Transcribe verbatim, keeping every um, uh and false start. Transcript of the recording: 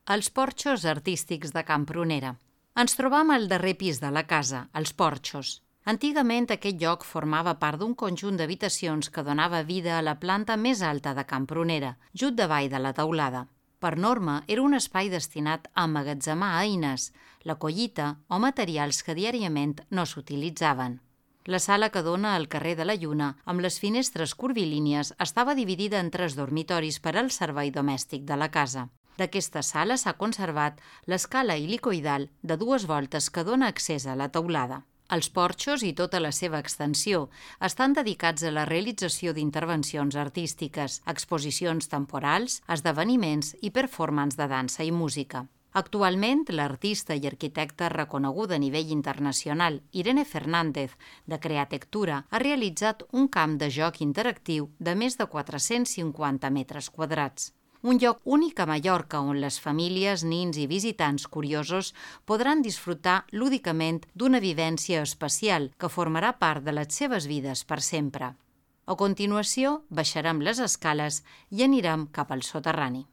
Els porxos artístics de Can Prunera. Ens trobam al darrer pis de la casa, els porxos. Antigament aquest lloc formava part d'un conjunt d'habitacions que donava vida a la planta més alta de Can Prunera, just davall de la teulada. Per norma, era un espai destinat a emmagatzemar eines, la collita o materials que diàriament no s'utilitzaven. La sala que dona al carrer de la Lluna, amb les finestres curvilínies, estava dividida en tres dormitoris per al servei domèstic de la casa. D'aquesta sala s'ha conservat l'escala helicoidal de dues voltes que dona accés a la teulada. Els porxos i tota la seva extensió estan dedicats a la realització d'intervencions artístiques, exposicions temporals, esdeveniments i performances de dansa i música. Actualment, l'artista i arquitecta reconeguda a nivell internacional Irene Fernández, de Createctura, ha realitzat un camp de joc interactiu de més de quatre-cents cinquanta metres quadrats. Un lloc únic a Mallorca on les famílies, nins i visitants curiosos podran disfrutar lúdicament d'una vivència especial que formarà part de les seves vides per sempre. A continuació, baixarem les escales i anirem cap al soterrani.